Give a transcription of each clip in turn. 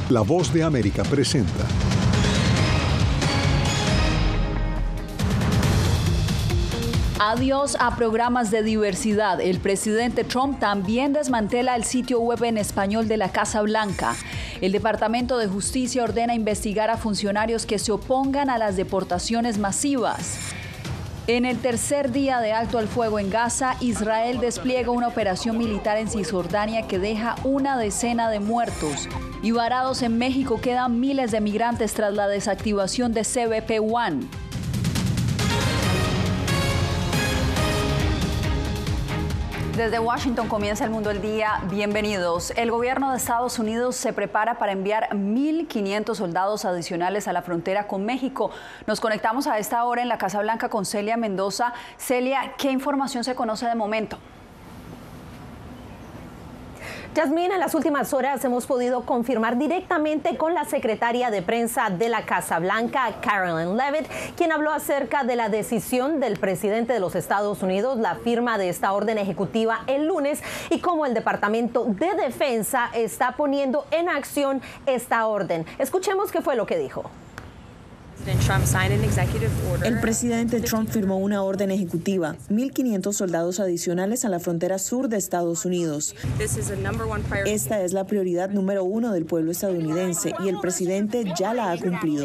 La Voz de América presenta. Adiós a programas de diversidad. El presidente Trump también desmantela el sitio web en español de la Casa Blanca. El Departamento de Justicia ordena investigar a funcionarios que se opongan a las deportaciones masivas. En el tercer día de alto al fuego en Gaza, Israel despliega una operación militar en Cisjordania que deja una decena de muertos. Y varados en México quedan miles de migrantes tras la desactivación de CBP One. Desde Washington comienza El Mundo al Día. Bienvenidos. El gobierno de Estados Unidos se prepara para enviar 1.500 soldados adicionales a la frontera con México. Nos conectamos a esta hora en la Casa Blanca con Celia Mendoza. Celia, ¿qué información se conoce de momento? Yasmín, en las últimas horas hemos podido confirmar directamente con la secretaria de prensa de la Casa Blanca, Karoline Leavitt, quien habló acerca de la decisión del presidente de los Estados Unidos, la firma de esta orden ejecutiva el lunes, y cómo el Departamento de Defensa está poniendo en acción esta orden. Escuchemos qué fue lo que dijo. El presidente Trump firmó una orden ejecutiva, 1.500 soldados adicionales a la frontera sur de Estados Unidos. Esta es la prioridad número 1 del pueblo estadounidense y el presidente ya la ha cumplido.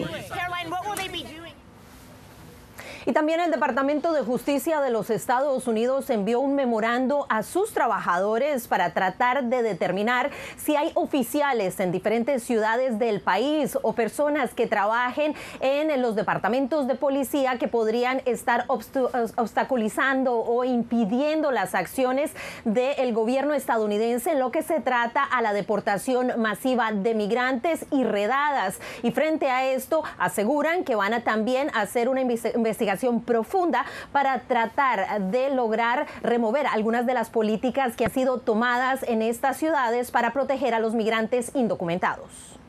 Y también el Departamento de Justicia de los Estados Unidos envió un memorando a sus trabajadores para tratar de determinar si hay oficiales en diferentes ciudades del país o personas que trabajen en los departamentos de policía que podrían estar obstaculizando o impidiendo las acciones del gobierno estadounidense en lo que se trata a la deportación masiva de migrantes y redadas. Y frente a esto aseguran que van a también hacer una investigación profunda para tratar de lograr remover algunas de las políticas que han sido tomadas en estas ciudades para proteger a los migrantes indocumentados.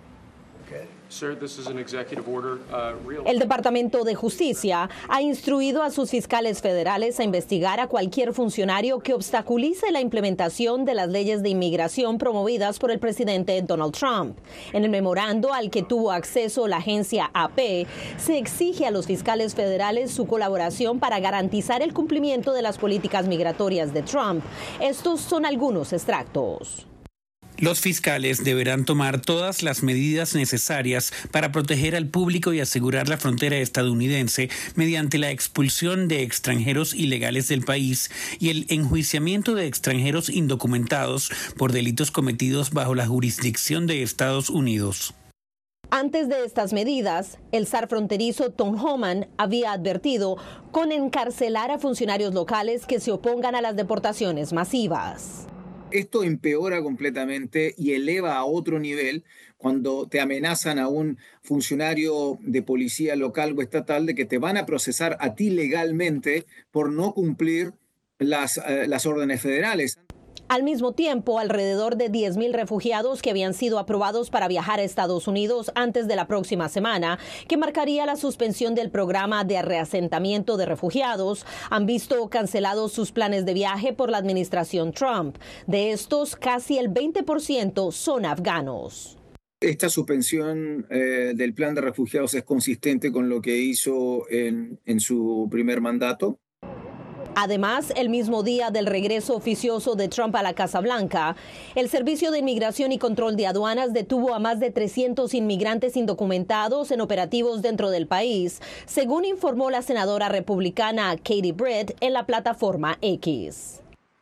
El Departamento de Justicia ha instruido a sus fiscales federales a investigar a cualquier funcionario que obstaculice la implementación de las leyes de inmigración promovidas por el presidente Donald Trump. En el memorando al que tuvo acceso la agencia AP, se exige a los fiscales federales su colaboración para garantizar el cumplimiento de las políticas migratorias de Trump. Estos son algunos extractos. Los fiscales deberán tomar todas las medidas necesarias para proteger al público y asegurar la frontera estadounidense mediante la expulsión de extranjeros ilegales del país y el enjuiciamiento de extranjeros indocumentados por delitos cometidos bajo la jurisdicción de Estados Unidos. Antes de estas medidas, el zar fronterizo Tom Homan había advertido con encarcelar a funcionarios locales que se opongan a las deportaciones masivas. Esto empeora completamente y eleva a otro nivel cuando te amenazan a un funcionario de policía local o estatal de que te van a procesar a ti legalmente por no cumplir las órdenes federales. Al mismo tiempo, alrededor de 10,000 refugiados que habían sido aprobados para viajar a Estados Unidos antes de la próxima semana, que marcaría la suspensión del programa de reasentamiento de refugiados, han visto cancelados sus planes de viaje por la administración Trump. De estos, casi el 20% son afganos. Esta suspensión del plan de refugiados es consistente con lo que hizo en su primer mandato. Además, el mismo día del regreso oficioso de Trump a la Casa Blanca, el Servicio de Inmigración y Control de Aduanas detuvo a más de 300 inmigrantes indocumentados en operativos dentro del país, según informó la senadora republicana Katie Britt en la plataforma X.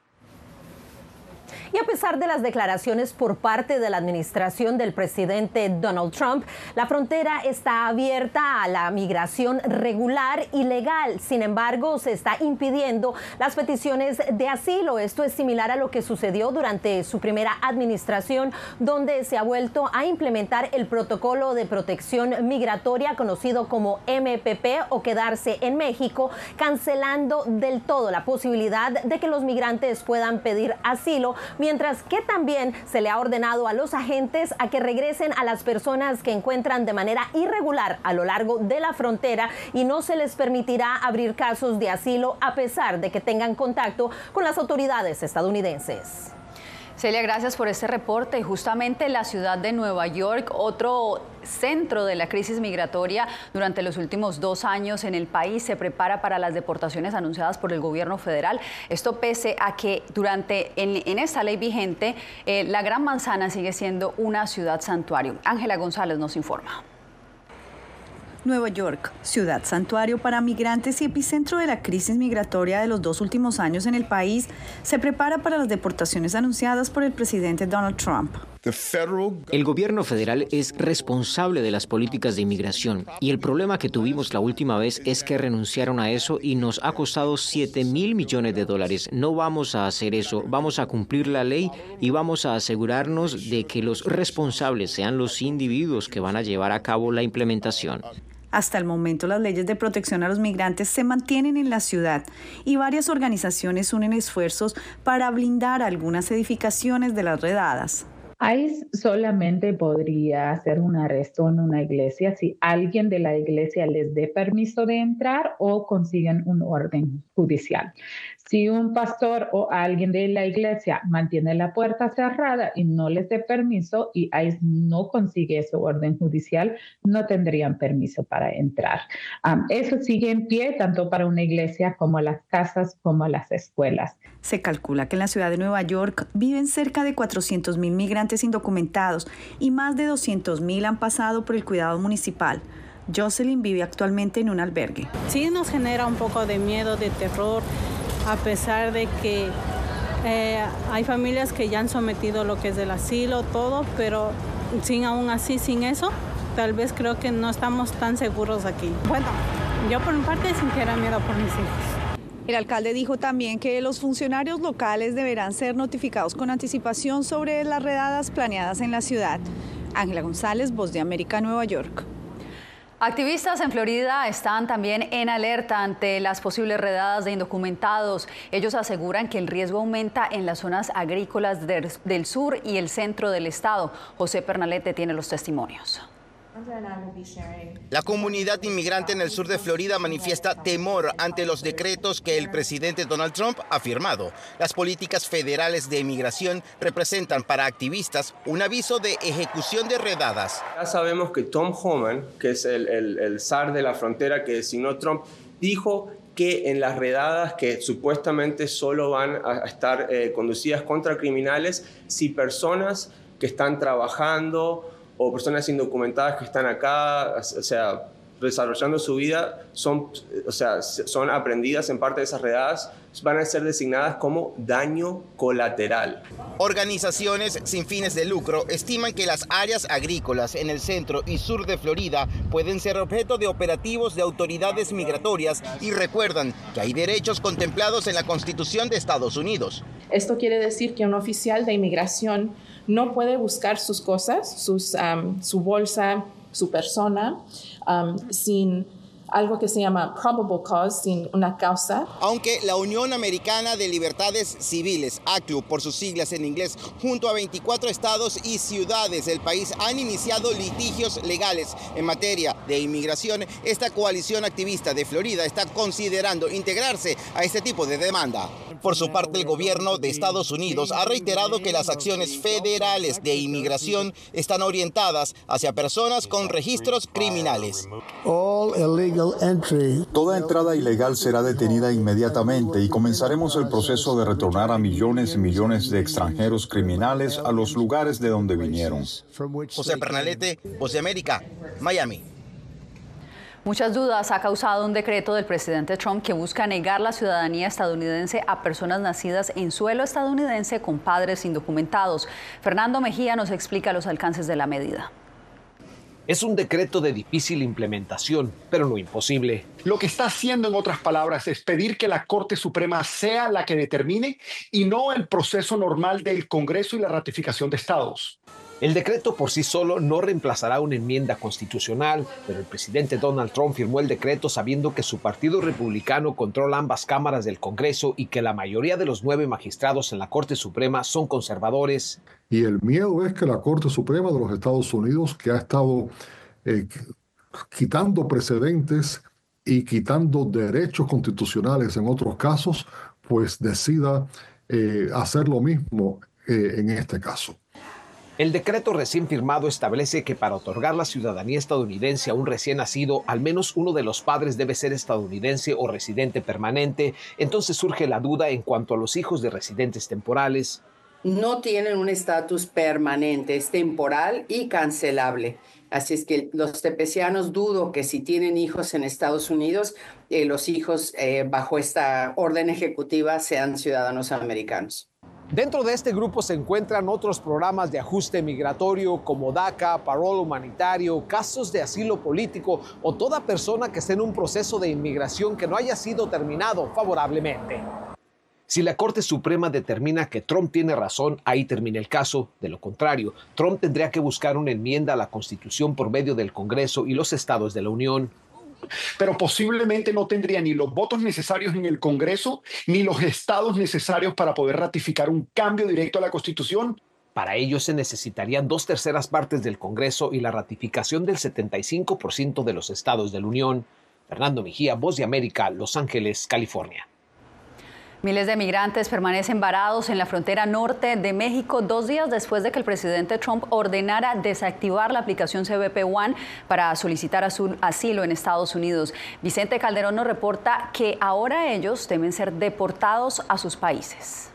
Y a pesar de las declaraciones por parte de la administración del presidente Donald Trump, la frontera está abierta a la migración regular y legal. Sin embargo, se está impidiendo las peticiones de asilo. Esto es similar a lo que sucedió durante su primera administración, donde se ha vuelto a implementar el protocolo de protección migratoria conocido como MPP o quedarse en México, cancelando del todo la posibilidad de que los migrantes puedan pedir asilo, mientras que también se le ha ordenado a los agentes a que regresen a las personas que encuentran de manera irregular a lo largo de la frontera y no se les permitirá abrir casos de asilo a pesar de que tengan contacto con las autoridades estadounidenses. Celia, gracias por este reporte. Justamente la ciudad de Nueva York, otro centro de la crisis migratoria durante los últimos 2 años en el país, se prepara para las deportaciones anunciadas por el gobierno federal. Esto pese a que en esta ley vigente, la Gran Manzana sigue siendo una ciudad santuario. Ángela González nos informa. Nueva York, ciudad santuario para migrantes y epicentro de la crisis migratoria de los 2 últimos años en el país, se prepara para las deportaciones anunciadas por el presidente Donald Trump. El gobierno federal es responsable de las políticas de inmigración y el problema que tuvimos la última vez es que renunciaron a eso y nos ha costado $7,000 millones. No vamos a hacer eso, vamos a cumplir la ley y vamos a asegurarnos de que los responsables sean los individuos que van a llevar a cabo la implementación. Hasta el momento, las leyes de protección a los migrantes se mantienen en la ciudad y varias organizaciones unen esfuerzos para blindar algunas edificaciones de las redadas. ICE solamente podría hacer un arresto en una iglesia si alguien de la iglesia les dé permiso de entrar o consiguen un orden judicial. Si un pastor o alguien de la iglesia mantiene la puerta cerrada y no les dé permiso y ICE no consigue ese orden judicial, no tendrían permiso para entrar. Eso sigue en pie tanto para una iglesia como las casas como las escuelas. Se calcula que en la ciudad de Nueva York viven cerca de 400,000 migrantes indocumentados y más de 200,000 han pasado por el cuidado municipal. Jocelyn vive actualmente en un albergue. Sí nos genera un poco de miedo, de terror, a pesar de que hay familias que ya han sometido lo que es del asilo, todo, pero aún así, sin eso, tal vez creo que no estamos tan seguros aquí. Bueno, yo por mi parte sintiera miedo por mis hijos. El alcalde dijo también que los funcionarios locales deberán ser notificados con anticipación sobre las redadas planeadas en la ciudad. Ángela González, Voz de América, Nueva York. Activistas en Florida están también en alerta ante las posibles redadas de indocumentados. Ellos aseguran que el riesgo aumenta en las zonas agrícolas del sur y el centro del estado. José Pernalete tiene los testimonios. La comunidad inmigrante en el sur de Florida manifiesta temor ante los decretos que el presidente Donald Trump ha firmado. Las políticas federales de inmigración representan para activistas un aviso de ejecución de redadas. Ya sabemos que Tom Homan, que es el zar de la frontera que designó Trump, dijo que en las redadas que supuestamente solo van a estar conducidas contra criminales, si personas que están trabajando o personas indocumentadas que están acá, desarrollando su vida, son aprendidas en parte de esas redadas, van a ser designadas como daño colateral. Organizaciones sin fines de lucro estiman que las áreas agrícolas en el centro y sur de Florida pueden ser objeto de operativos de autoridades migratorias y recuerdan que hay derechos contemplados en la Constitución de Estados Unidos. Esto quiere decir que un oficial de inmigración no puede buscar sus cosas, su bolsa, su persona, sin algo que se llama probable cause, sin una causa. Aunque la Unión Americana de Libertades Civiles, ACLU por sus siglas en inglés, junto a 24 estados y ciudades del país han iniciado litigios legales en materia de inmigración, esta coalición activista de Florida está considerando integrarse a este tipo de demanda. Por su parte, el gobierno de Estados Unidos ha reiterado que las acciones federales de inmigración están orientadas hacia personas con registros criminales. Toda entrada ilegal será detenida inmediatamente y comenzaremos el proceso de retornar a millones y millones de extranjeros criminales a los lugares de donde vinieron. José Pernalete, Voz de América, Miami. Muchas dudas ha causado un decreto del presidente Trump que busca negar la ciudadanía estadounidense a personas nacidas en suelo estadounidense con padres indocumentados. Fernando Mejía nos explica los alcances de la medida. Es un decreto de difícil implementación, pero no imposible. Lo que está haciendo, en otras palabras, es pedir que la Corte Suprema sea la que determine y no el proceso normal del Congreso y la ratificación de estados. El decreto por sí solo no reemplazará una enmienda constitucional, pero el presidente Donald Trump firmó el decreto sabiendo que su partido republicano controla ambas cámaras del Congreso y que la mayoría de los 9 magistrados en la Corte Suprema son conservadores. Y el miedo es que la Corte Suprema de los Estados Unidos, que ha estado quitando precedentes y quitando derechos constitucionales en otros casos, pues decida hacer lo mismo en este caso. El decreto recién firmado establece que para otorgar la ciudadanía estadounidense a un recién nacido, al menos uno de los padres debe ser estadounidense o residente permanente. Entonces surge la duda en cuanto a los hijos de residentes temporales. No tienen un estatus permanente, es temporal y cancelable. Así es que los tepecianos dudo que si tienen hijos en Estados Unidos, los hijos bajo esta orden ejecutiva sean ciudadanos americanos. Dentro de este grupo se encuentran otros programas de ajuste migratorio como DACA, parol humanitario, casos de asilo político o toda persona que esté en un proceso de inmigración que no haya sido terminado favorablemente. Si la Corte Suprema determina que Trump tiene razón, ahí termina el caso. De lo contrario, Trump tendría que buscar una enmienda a la Constitución por medio del Congreso y los estados de la Unión. Pero posiblemente no tendría ni los votos necesarios en el Congreso ni los estados necesarios para poder ratificar un cambio directo a la Constitución. Para ello se necesitarían 2/3 partes del Congreso y la ratificación del 75% de los estados de la Unión. Fernando Mejía, Voz de América, Los Ángeles, California. Miles de migrantes permanecen varados en la frontera norte de México 2 días después de que el presidente Trump ordenara desactivar la aplicación CBP One para solicitar asilo en Estados Unidos. Vicente Calderón nos reporta que ahora ellos temen ser deportados a sus países.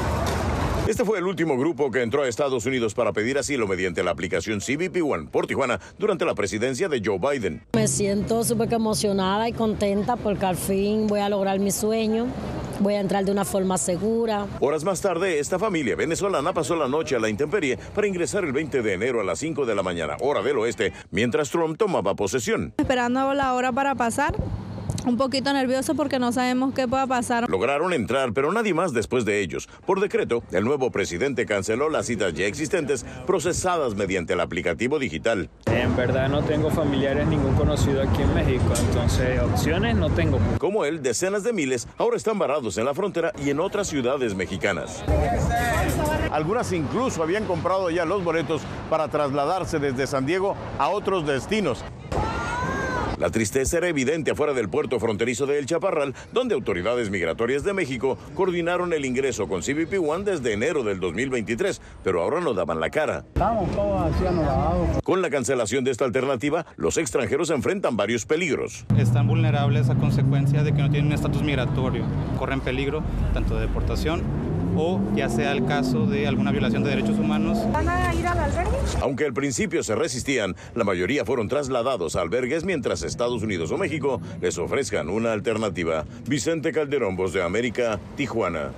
Este fue el último grupo que entró a Estados Unidos para pedir asilo mediante la aplicación CBP One por Tijuana durante la presidencia de Joe Biden. Me siento súper emocionada y contenta porque al fin voy a lograr mi sueño. Voy a entrar de una forma segura. Horas más tarde, esta familia venezolana pasó la noche a la intemperie para ingresar el 20 de enero a las 5 de la mañana, hora del oeste, mientras Trump tomaba posesión. Esperando la hora para pasar. Un poquito nervioso porque no sabemos qué pueda pasar. Lograron entrar, pero nadie más después de ellos. Por decreto, el nuevo presidente canceló las citas ya existentes procesadas mediante el aplicativo digital. En verdad no tengo familiares, ningún conocido aquí en México, entonces opciones no tengo. Como él, decenas de miles ahora están varados en la frontera y en otras ciudades mexicanas. Algunas incluso habían comprado ya los boletos para trasladarse desde San Diego a otros destinos. La tristeza era evidente afuera del puerto fronterizo de El Chaparral, donde autoridades migratorias de México coordinaron el ingreso con CBP One desde enero del 2023, pero ahora no daban la cara. Estamos todos así anulados. Con la cancelación de esta alternativa, los extranjeros enfrentan varios peligros. Están vulnerables a consecuencia de que no tienen un estatus migratorio. Corren peligro tanto de deportación o ya sea el caso de alguna violación de derechos humanos. ¿Van a ir al albergue? Aunque al principio se resistían, la mayoría fueron trasladados a albergues mientras Estados Unidos o México les ofrezcan una alternativa. Vicente Calderón, Voz de América, Tijuana.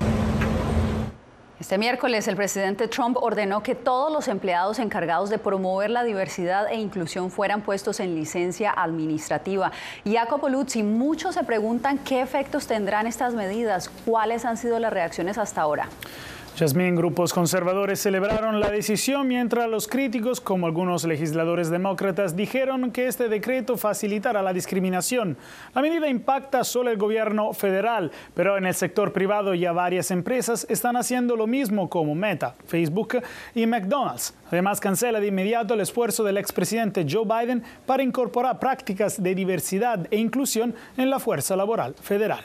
Este miércoles, el presidente Trump ordenó que todos los empleados encargados de promover la diversidad e inclusión fueran puestos en licencia administrativa. Jacopo Luzzi, muchos se preguntan qué efectos tendrán estas medidas, cuáles han sido las reacciones hasta ahora. Yasmín, grupos conservadores celebraron la decisión, mientras los críticos, como algunos legisladores demócratas, dijeron que este decreto facilitará la discriminación. La medida impacta solo el gobierno federal, pero en el sector privado ya varias empresas están haciendo lo mismo, como Meta, Facebook y McDonald's. Además, cancela de inmediato el esfuerzo del expresidente Joe Biden para incorporar prácticas de diversidad e inclusión en la fuerza laboral federal.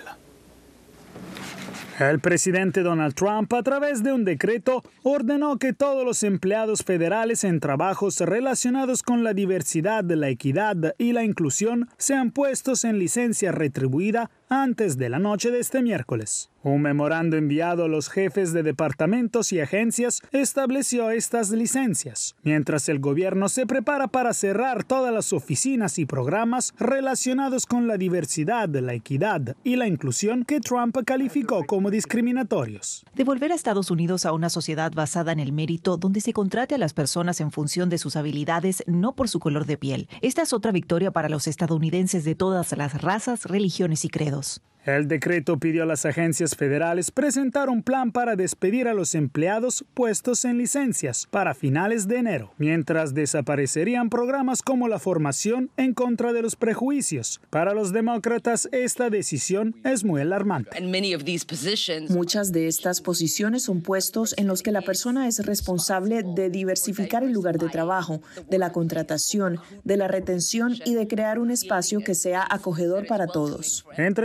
El presidente Donald Trump, a través de un decreto, ordenó que todos los empleados federales en trabajos relacionados con la diversidad, la equidad y la inclusión sean puestos en licencia retribuida antes de la noche de este miércoles. Un memorando enviado a los jefes de departamentos y agencias estableció estas licencias, mientras el gobierno se prepara para cerrar todas las oficinas y programas relacionados con la diversidad, la equidad y la inclusión que Trump calificó como discriminatorios. Devolver a Estados Unidos a una sociedad basada en el mérito, donde se contrate a las personas en función de sus habilidades, no por su color de piel. Esta es otra victoria para los estadounidenses de todas las razas, religiones y credos. El decreto pidió a las agencias federales presentar un plan para despedir a los empleados puestos en licencias para finales de enero, mientras desaparecerían programas como la formación en contra de los prejuicios. Para los demócratas, esta decisión es muy alarmante. Muchas de estas posiciones son puestos en los que la persona es responsable de diversificar el lugar de trabajo, de la contratación, de la retención y de crear un espacio que sea acogedor para todos. Entre tanto, la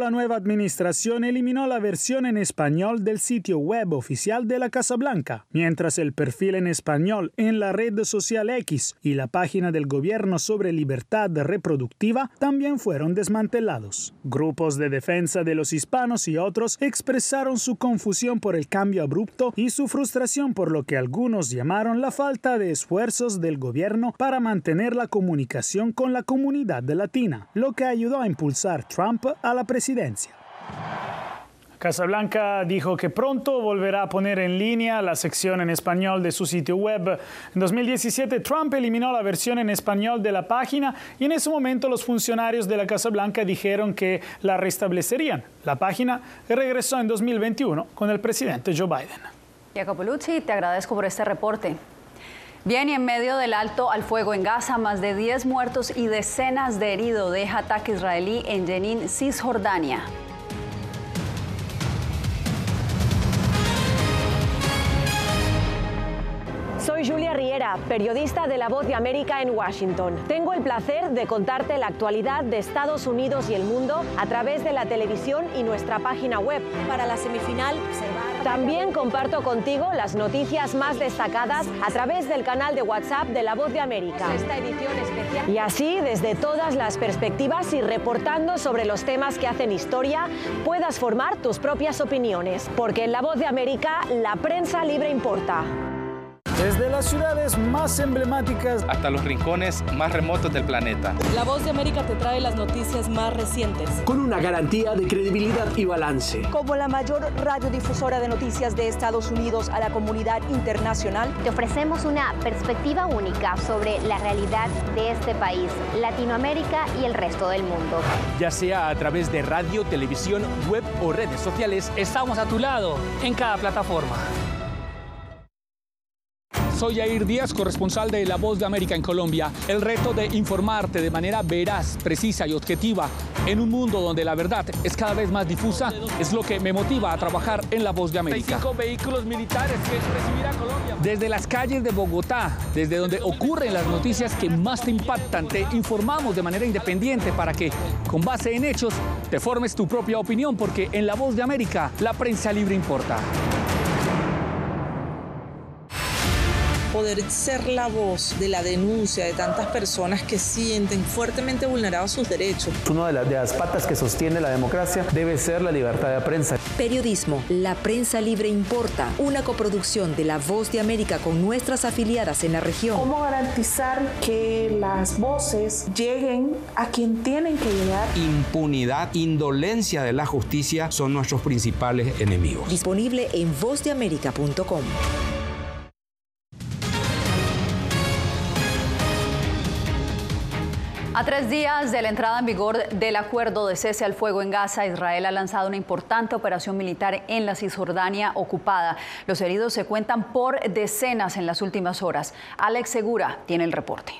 la nueva administración eliminó la versión en español del sitio web oficial de la Casa Blanca, mientras el perfil en español en la red social X y la página del gobierno sobre libertad reproductiva también fueron desmantelados. Grupos de defensa de los hispanos y otros expresaron su confusión por el cambio abrupto y su frustración por lo que algunos llamaron la falta de esfuerzos del gobierno para mantener la comunicación con la comunidad latina, lo que ayudó a impulsar Trump a la presidencia. Casa Blanca dijo que pronto volverá a poner en línea la sección en español de su sitio web. En 2017, Trump eliminó la versión en español de la página y en ese momento los funcionarios de la Casa Blanca dijeron que la restablecerían. La página regresó en 2021 con el presidente Joe Biden. Jacopo Luzzi, te agradezco por este reporte. Bien, y en medio del alto al fuego en Gaza, más de 10 muertos y decenas de heridos deja ataque israelí en Jenin, Cisjordania. Soy Julia Riera, periodista de La Voz de América en Washington. Tengo el placer de contarte la actualidad de Estados Unidos y el mundo a través de la televisión y nuestra página web. Para la semifinal, también comparto contigo las noticias más destacadas a través del canal de WhatsApp de La Voz de América. Esta edición especial. Y así, desde todas las perspectivas y reportando sobre los temas que hacen historia, puedas formar tus propias opiniones. Porque en La Voz de América, la prensa libre importa. Desde las ciudades más emblemáticas hasta los rincones más remotos del planeta. La Voz de América te trae las noticias más recientes. Con una garantía de credibilidad y balance. Como la mayor radiodifusora de noticias de Estados Unidos a la comunidad internacional, te ofrecemos una perspectiva única sobre la realidad de este país, Latinoamérica y el resto del mundo. Ya sea a través de radio, televisión, web o redes sociales, estamos a tu lado en cada plataforma. Soy Yair Díaz, corresponsal de La Voz de América en Colombia. El reto de informarte de manera veraz, precisa y objetiva en un mundo donde la verdad es cada vez más difusa es lo que me motiva a trabajar en La Voz de América. 5 vehículos militares que recibirá Colombia. Desde las calles de Bogotá, desde donde ocurren las noticias que más te impactan, te informamos de manera independiente para que, con base en hechos, te formes tu propia opinión, porque en La Voz de América la prensa libre importa. Poder ser la voz de la denuncia de tantas personas que sienten fuertemente vulnerados sus derechos. Una de las patas que sostiene la democracia debe ser la libertad de prensa. Periodismo, la prensa libre importa, una coproducción de La Voz de América con nuestras afiliadas en la región. ¿Cómo garantizar que las voces lleguen a quien tienen que llegar? Impunidad, indolencia de la justicia son nuestros principales enemigos. Disponible en vozdeamerica.com. A 3 días de la entrada en vigor del acuerdo de cese al fuego en Gaza, Israel ha lanzado una importante operación militar en la Cisjordania ocupada. Los heridos se cuentan por decenas en las últimas horas. Alex Segura tiene el reporte.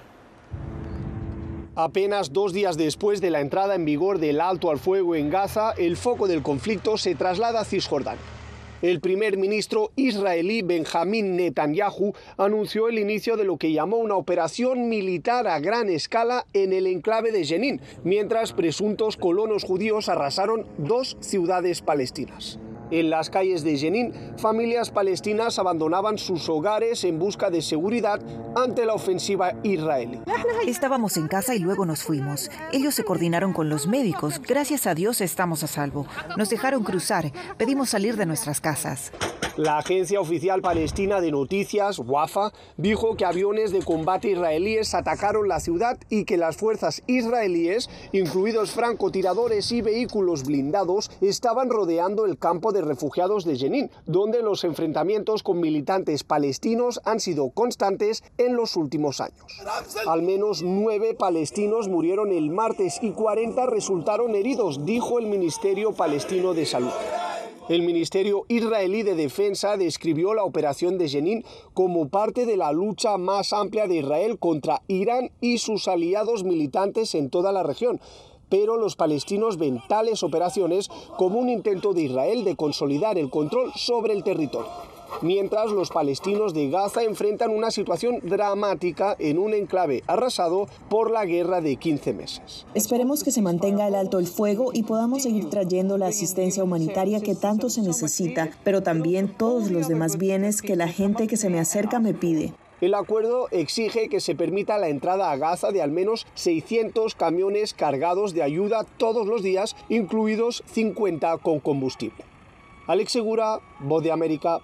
Apenas 2 días después de la entrada en vigor del alto al fuego en Gaza, el foco del conflicto se traslada a Cisjordania. El primer ministro israelí Benjamín Netanyahu anunció el inicio de lo que llamó una operación militar a gran escala en el enclave de Jenin, mientras presuntos colonos judíos arrasaron 2 ciudades palestinas. En las calles de Jenin, familias palestinas abandonaban sus hogares en busca de seguridad ante la ofensiva israelí. Estábamos en casa y luego nos fuimos. Ellos se coordinaron con los médicos. Gracias a Dios estamos a salvo. Nos dejaron cruzar. Pedimos salir de nuestras casas. La agencia oficial palestina de noticias, Wafa, dijo que aviones de combate israelíes atacaron la ciudad y que las fuerzas israelíes, incluidos francotiradores y vehículos blindados, estaban rodeando el campo de refugiados de Jenin, donde los enfrentamientos con militantes palestinos han sido constantes en los últimos años. Al menos 9 palestinos murieron el martes y 40 resultaron heridos, dijo el Ministerio Palestino de Salud. El Ministerio Israelí de Defensa describió la operación de Jenin como parte de la lucha más amplia de Israel contra Irán y sus aliados militantes en toda la región. Pero los palestinos ven tales operaciones como un intento de Israel de consolidar el control sobre el territorio. mientras los palestinos de Gaza enfrentan una situación dramática en un enclave arrasado por la guerra de 15 meses. Esperemos que se mantenga el alto el fuego y podamos seguir trayendo la asistencia humanitaria que tanto se necesita, pero también todos los demás bienes que la gente que se me acerca me pide. El acuerdo exige que se permita la entrada a Gaza de al menos 600 camiones cargados de ayuda todos los días, incluidos 50 con combustible. Alex Segura, Voz de América.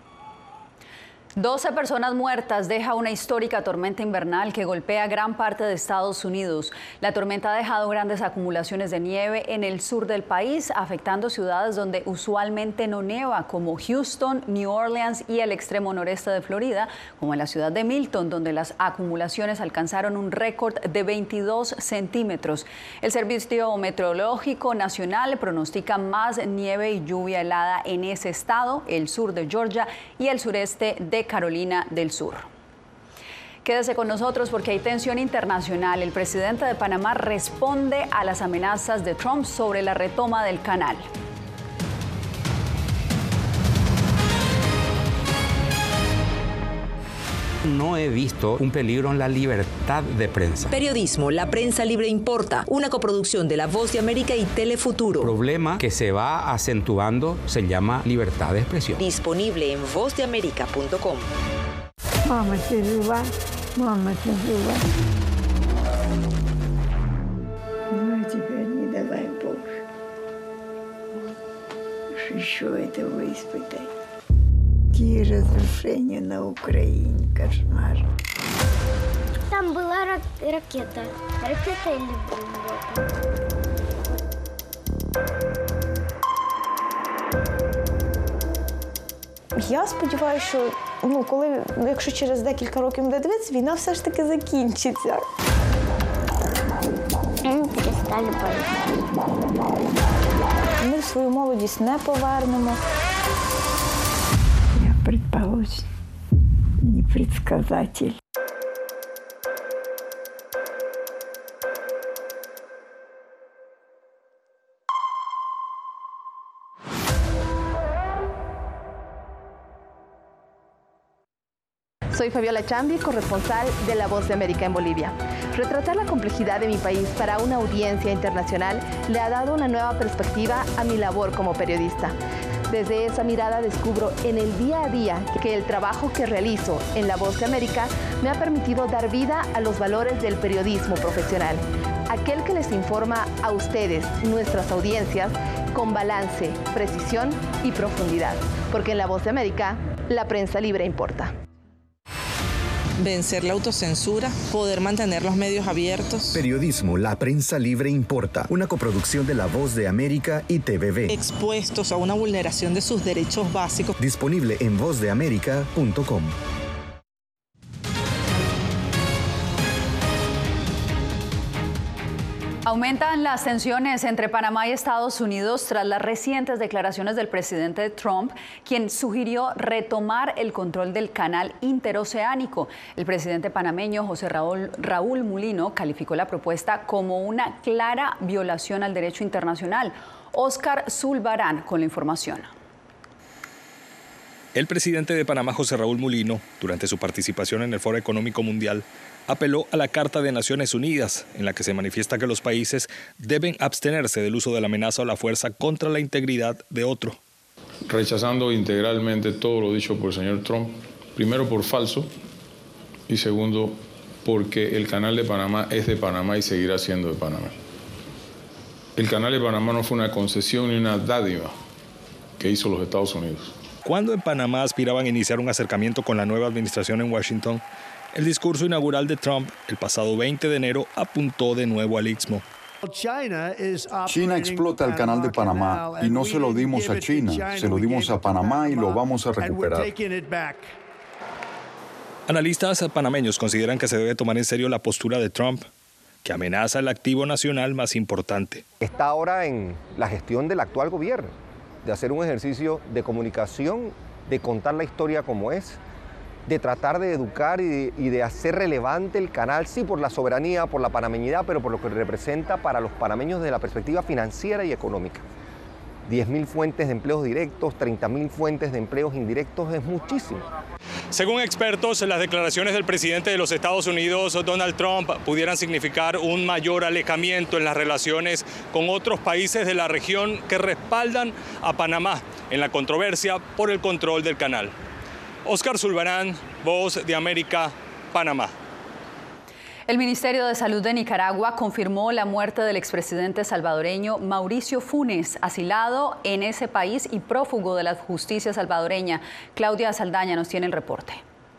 12 personas muertas deja una histórica tormenta invernal que golpea gran parte de Estados Unidos. La tormenta ha dejado grandes acumulaciones de nieve en el sur del país, afectando ciudades donde usualmente no neva, como Houston, New Orleans y el extremo noreste de Florida, como en la ciudad de Milton, donde las acumulaciones alcanzaron un récord de 22 centímetros. El Servicio Meteorológico Nacional pronostica más nieve y lluvia helada en ese estado, el sur de Georgia y el sureste de Carolina del Sur. Quédese con nosotros porque hay tensión internacional. El presidente de Panamá responde a las amenazas de Trump sobre la retoma del canal. No he visto un peligro en la libertad de prensa. Periodismo, la prensa libre importa. Una coproducción de La Voz de América y Telefuturo. El problema que se va acentuando se llama libertad de expresión. Disponible en vozdeamerica.com. Mama Teruba, Mama Teruba. Ну, теперь не давай Боже. Еще этого испытай. Какие разрушения на Украине, кошмар. Там была ракета. Ракета или бомба? Я сподіваюся, що якщо через декілька років буде дивитися, війна все ж таки закінчиться. Ми перестали боятися. Ми свою молодість не повернемо. Предположим, непредсказатель. Soy Fabiola Chambi, corresponsal de La Voz de América en Bolivia. Retratar la complejidad de mi país para una audiencia internacional le ha dado una nueva perspectiva a mi labor como periodista. Desde esa mirada descubro en el día a día que el trabajo que realizo en La Voz de América me ha permitido dar vida a los valores del periodismo profesional. Aquel que les informa a ustedes, nuestras audiencias, con balance, precisión y profundidad. Porque en La Voz de América, la prensa libre importa. Vencer la autocensura, poder mantener los medios abiertos. Periodismo, la prensa libre importa. Una coproducción de La Voz de América y TVV. Expuestos a una vulneración de sus derechos básicos. Disponible en vozdeamerica.com. Aumentan las tensiones entre Panamá y Estados Unidos tras las recientes declaraciones del presidente Trump, quien sugirió retomar el control del canal interoceánico. El presidente panameño José Raúl Mulino calificó la propuesta como una clara violación al derecho internacional. Oscar Zulbarán con la información. El presidente de Panamá, José Raúl Mulino, durante su participación en el Foro Económico Mundial, apeló a la Carta de Naciones Unidas, en la que se manifiesta que los países deben abstenerse del uso de la amenaza o la fuerza contra la integridad de otro. Rechazando integralmente todo lo dicho por el señor Trump, primero por falso y segundo porque el Canal de Panamá es de Panamá y seguirá siendo de Panamá. El Canal de Panamá no fue una concesión ni una dádiva que hizo los Estados Unidos. Cuando en Panamá aspiraban a iniciar un acercamiento con la nueva administración en Washington, el discurso inaugural de Trump el pasado 20 de enero apuntó de nuevo al Istmo. China explota el canal de Panamá y no se lo dimos a China, se lo dimos a Panamá y lo vamos a recuperar. Analistas panameños consideran que se debe tomar en serio la postura de Trump, que amenaza el activo nacional más importante. Está ahora en la gestión del actual gobierno, de hacer un ejercicio de comunicación, de contar la historia como es, de tratar de educar y de hacer relevante el canal, sí por la soberanía, por la panameñidad, pero por lo que representa para los panameños desde la perspectiva financiera y económica. 10.000 fuentes de empleos directos, 30.000 fuentes de empleos indirectos, es muchísimo. Según expertos, las declaraciones del presidente de los Estados Unidos, Donald Trump, pudieran significar un mayor alejamiento en las relaciones con otros países de la región que respaldan a Panamá en la controversia por el control del canal. Oscar Zulbarán, Voz de América, Panamá. El Ministerio de Salud de Nicaragua confirmó la muerte del expresidente salvadoreño Mauricio Funes, asilado en ese país y prófugo de la justicia salvadoreña. Claudia Saldaña nos tiene el reporte.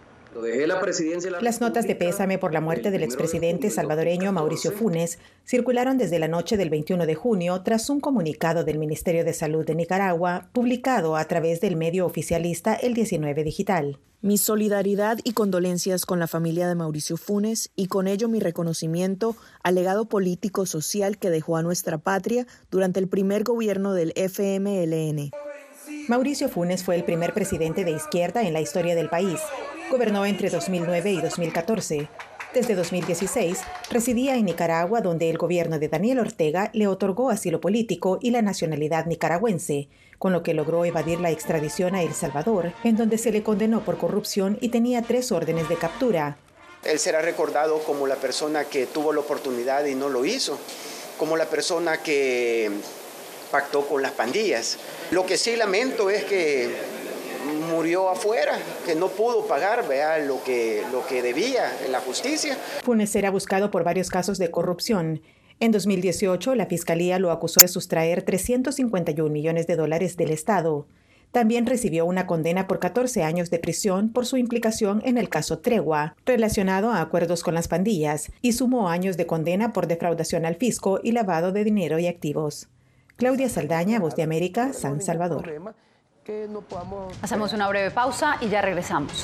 Las notas de pésame por la muerte del expresidente salvadoreño Mauricio Funes circularon desde la noche del 21 de junio tras un comunicado del Ministerio de Salud de Nicaragua publicado a través del medio oficialista El 19 Digital. Mi solidaridad y condolencias con la familia de Mauricio Funes y con ello mi reconocimiento al legado político-social que dejó a nuestra patria durante el primer gobierno del FMLN. Mauricio Funes fue el primer presidente de izquierda en la historia del país. Gobernó entre 2009 y 2014. Desde 2016, residía en Nicaragua, donde el gobierno de Daniel Ortega le otorgó asilo político y la nacionalidad nicaragüense, con lo que logró evadir la extradición a El Salvador, en donde se le condenó por corrupción y tenía 3 órdenes de captura. Él será recordado como la persona que tuvo la oportunidad y no lo hizo, como la persona que pactó con las pandillas. Lo que sí lamento es que murió afuera, que no pudo pagar lo que debía en la justicia. Funes era buscado por varios casos de corrupción. En 2018, la Fiscalía lo acusó de sustraer $351 millones del Estado. También recibió una condena por 14 años de prisión por su implicación en el caso Tregua, relacionado a acuerdos con las pandillas, y sumó años de condena por defraudación al fisco y lavado de dinero y activos. Claudia Saldaña, Voz de América, San Salvador. Hacemos una breve pausa y ya regresamos.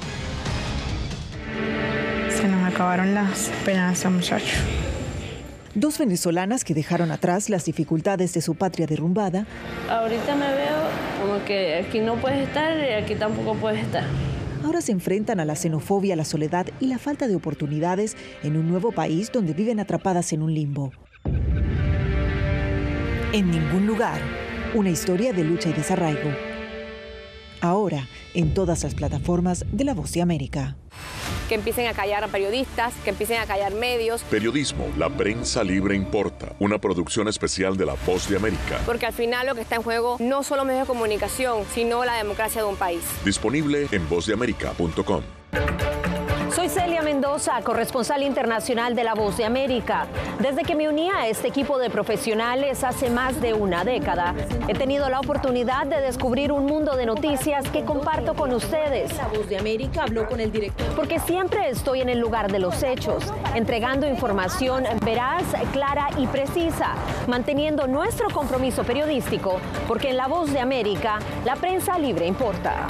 Se nos acabaron las esperanzas, muchachos. 2 venezolanas que dejaron atrás las dificultades de su patria derrumbada. Ahorita me veo como que aquí no puedes estar y aquí tampoco puedes estar. Ahora se enfrentan a la xenofobia, la soledad y la falta de oportunidades en un nuevo país donde viven atrapadas en un limbo. En ningún lugar, una historia de lucha y desarraigo. Ahora, en todas las plataformas de La Voz de América. Que empiecen a callar a periodistas, que empiecen a callar medios. Periodismo, la prensa libre importa. Una producción especial de La Voz de América. Porque al final lo que está en juego no solo medios de comunicación, sino la democracia de un país. Disponible en vozdeamerica.com. Soy Celia Mendoza, corresponsal internacional de La Voz de América. Desde que me uní a este equipo de profesionales hace más de una década, he tenido la oportunidad de descubrir un mundo de noticias que comparto con ustedes. La Voz de América habló con el director. Porque siempre estoy en el lugar de los hechos, entregando información veraz, clara y precisa, manteniendo nuestro compromiso periodístico, porque en La Voz de América, la prensa libre importa.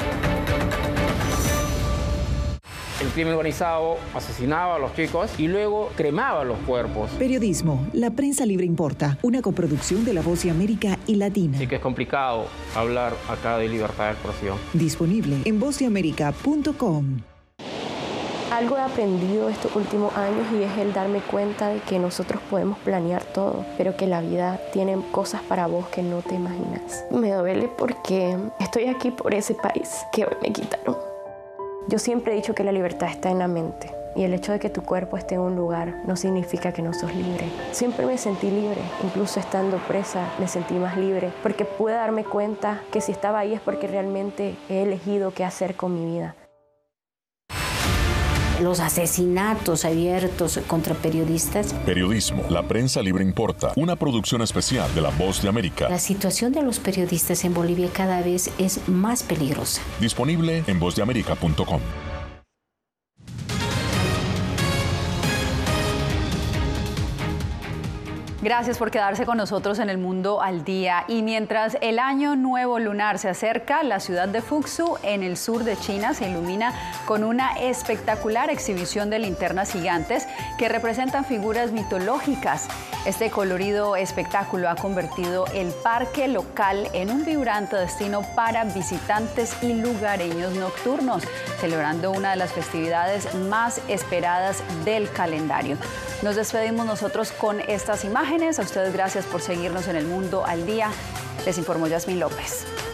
El crimen organizado asesinaba a los chicos y luego cremaba los cuerpos. Periodismo, la prensa libre importa. Una coproducción de La Voz de América y Latina. Así que es complicado hablar acá de libertad de expresión. Disponible en vozdeamerica.com. Algo he aprendido estos últimos años y es el darme cuenta de que nosotros podemos planear todo, pero que la vida tiene cosas para vos que no te imaginas. Me duele porque estoy aquí por ese país que hoy me quitaron. Yo siempre he dicho que la libertad está en la mente y el hecho de que tu cuerpo esté en un lugar no significa que no sos libre. Siempre me sentí libre, incluso estando presa me sentí más libre porque pude darme cuenta que si estaba ahí es porque realmente he elegido qué hacer con mi vida. Los asesinatos abiertos contra periodistas. Periodismo, la prensa libre importa. Una producción especial de La Voz de América. La situación de los periodistas en Bolivia cada vez es más peligrosa. Disponible en vozdeamerica.com. Gracias por quedarse con nosotros en El Mundo al Día. Y mientras el Año Nuevo Lunar se acerca, la ciudad de Fuxu, en el sur de China, se ilumina con una espectacular exhibición de linternas gigantes que representan figuras mitológicas. Este colorido espectáculo ha convertido el parque local en un vibrante destino para visitantes y lugareños nocturnos, celebrando una de las festividades más esperadas del calendario. Nos despedimos nosotros con estas imágenes. A ustedes gracias por seguirnos en El Mundo al Día. Les informó Yasmín López.